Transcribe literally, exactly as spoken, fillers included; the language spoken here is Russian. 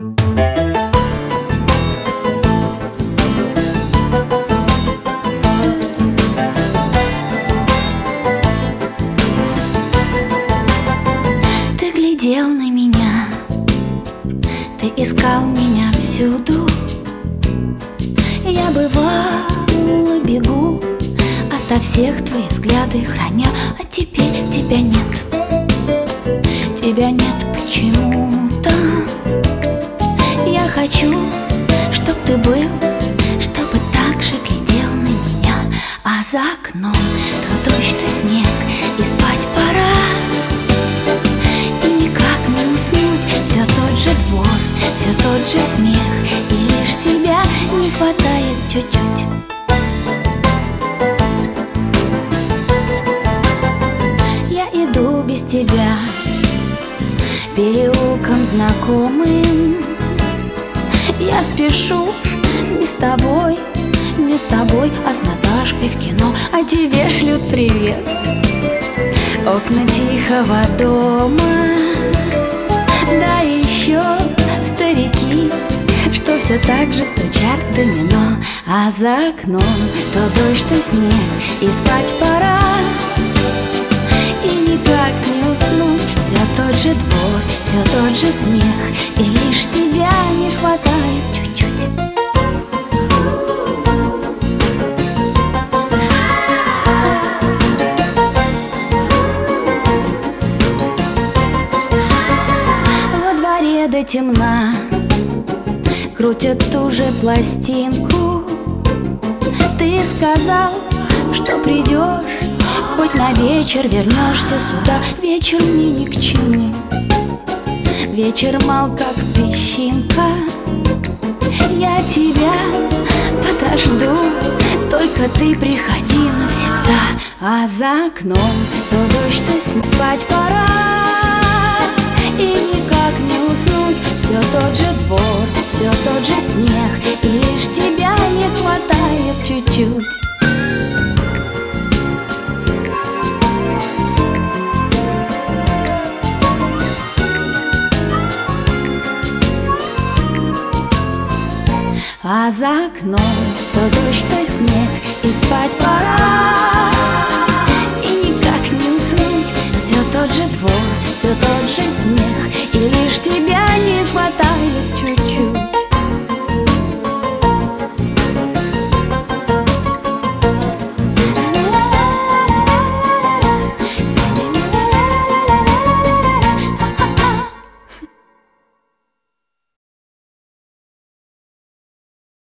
Ты глядел на меня, ты искал меня всюду. Я бывало бегу ото всех твоих взгляды храня, а теперь тебя нет. Тебя нет почему-то. Я хочу, чтоб ты был, чтобы так же глядел на меня. А за окном то дождь, то снег, и спать пора. И никак не уснуть, все тот же двор, все тот же смех, и лишь тебя не хватает чуть-чуть. Я иду без тебя переулком знакомым. Я спешу не с тобой, не с тобой, а с Наташкой в кино. А тебе шлют привет окна тихого дома. Да еще старики, что все так же стучат в домино. А за окном то дождь, то снег, и спать пора. И никак не уснуть, все тот же двор, все тот же смех, и лишь тебя не хватает чуть-чуть. Во дворе до темна крутят ту же пластинку. Ты сказал, что придешь, хоть на вечер вернешься сюда. Вечер мне ни к чему, вечер мал, как песчинка. Я тебя подожду, только ты приходи навсегда. А за окном то дождь, то снег, спать пора. И никак не уснуть, все тот же двор, все тот же снег, и лишь тебя не хватает чуть-чуть. А за окном то дождь, то снег, и спать пора. И никак не уснуть, все тот же двор, все тот же смех, и лишь тебя не хватает